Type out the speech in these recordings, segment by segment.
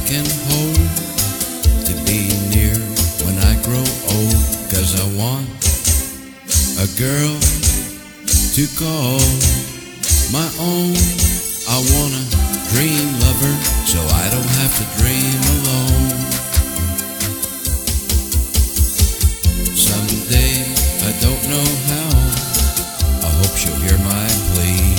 can hold, to be near when I grow old. 'Cause I want a girl to call my own. I want a dream lover so I don't have to dream alone. Someday, I don't know how, I hope she'll hear my plea.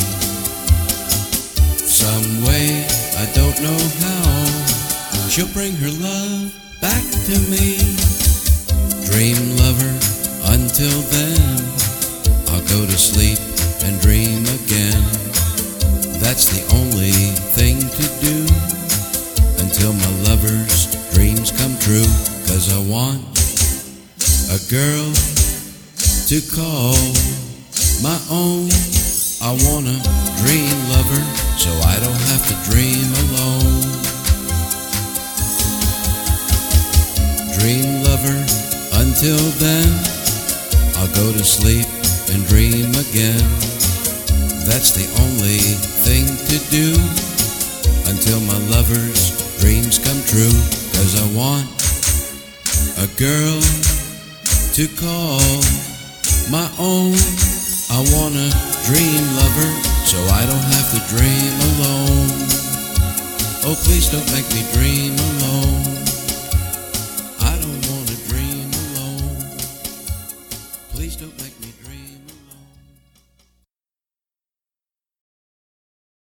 Some way, I don't know how, she'll bring her love back to me. Dream lover, until then, I'll go to sleep and dream again. That's the only thing to do until my lover's dreams come true. 'Cause I want a girl to call my own. I want a dream lover so I don't have to dream alone. Dream lover, until then, I'll go to sleep and dream again. That's the only thing to do until my lover's dreams come true. 'Cause I want a girl to call my own. I want a dream lover so I don't have to dream alone. Oh, please don't make me dream alone.